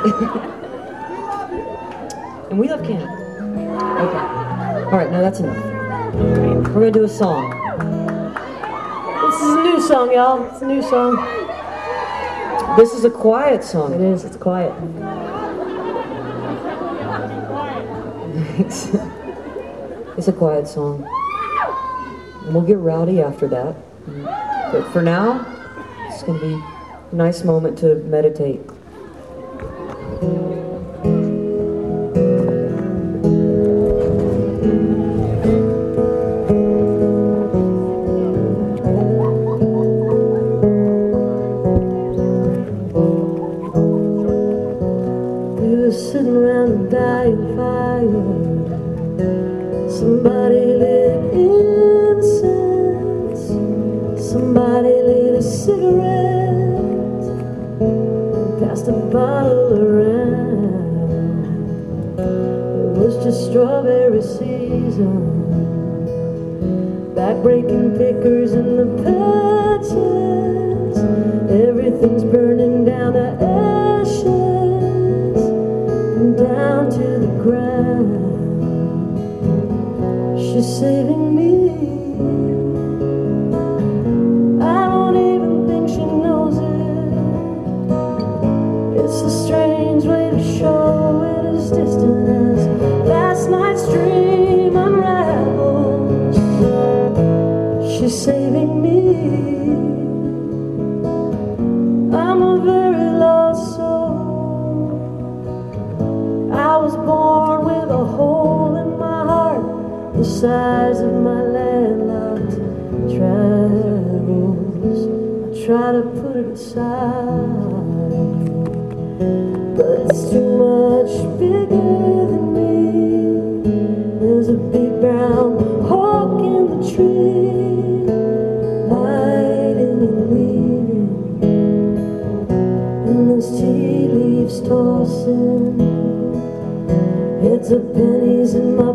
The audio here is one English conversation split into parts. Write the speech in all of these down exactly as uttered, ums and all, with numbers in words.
And we love Canada. Okay. All right, now that's enough. We're gonna do a song. This is a new song, y'all. It's a new song. This is a quiet song. It is. It's quiet. It's, it's a quiet song. And we'll get rowdy after that. But for now, it's gonna be a nice moment to meditate. Sitting around a dying fire, somebody lit incense, somebody lit a cigarette, and passed a bottle around. It was just strawberry season, back-breaking pickers in the patches, everything's burning down to ashes, down to the ground. She's saving me. I don't even think she knows it. It's a strange way to show it as distant as last night's dream unravels. She's saving me. I'm a very lost soul. I was born with a hole in my heart the size of my landlocked travels. I try to put it aside, but it's too much bigger than me. There's a big brown hawk in the tree, hiding and leaving, and there's tea leaves tossing, heads of pennies in my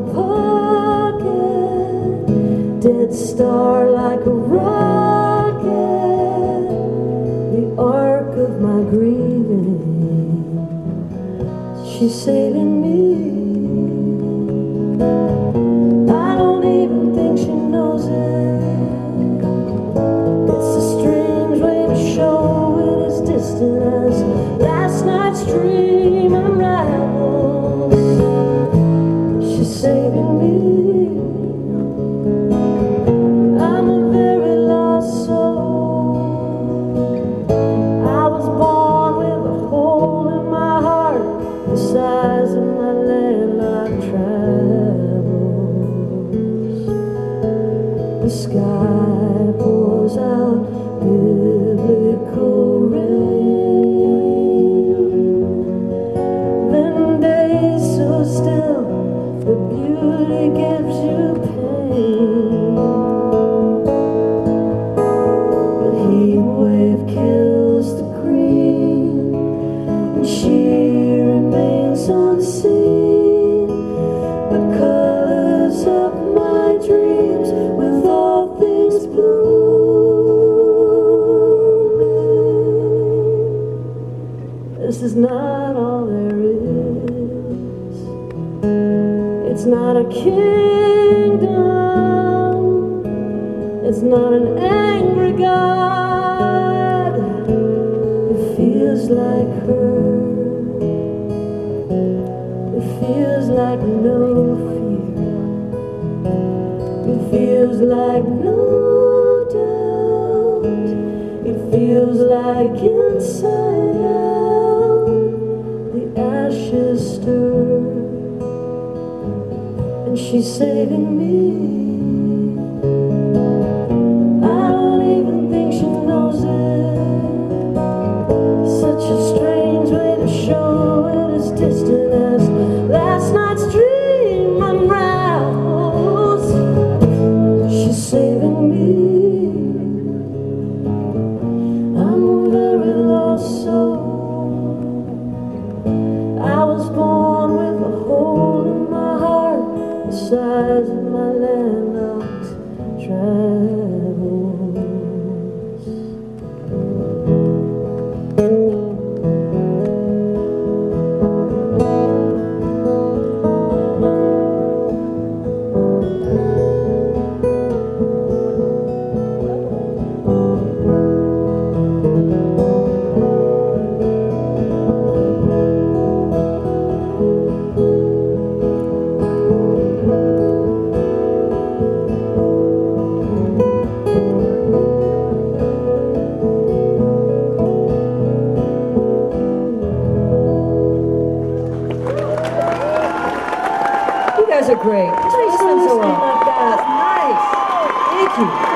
pocket, dead star like a rocket, the arc of my grieving. She's saving me. I don't even think she knows it. It's a strange way to show it as distant as last night's dream unravels. Saving me. I'm a very lost soul. I was born with a hole in my heart the size of my landlocked travels. The sky pours out biblical rain, then days so still the beauty gives you pain. The heat wave kills the green, and she remains unseen, but colors up my dreams with all things blooming. This is not all there is. It's not a kingdom, it's not an angry God. It feels like her, it feels like no fear, it feels like no doubt, it feels like inside out, the ashes stir. She's saving me. I don't even think she knows it. Such a strange way to show it as distant as last night's dream unravels. She's saving me. I'm a very lost soul. I was born with a hole in my heart the size of my land. guys are great. That's why you sound so well. Like that. Nice. Thank you.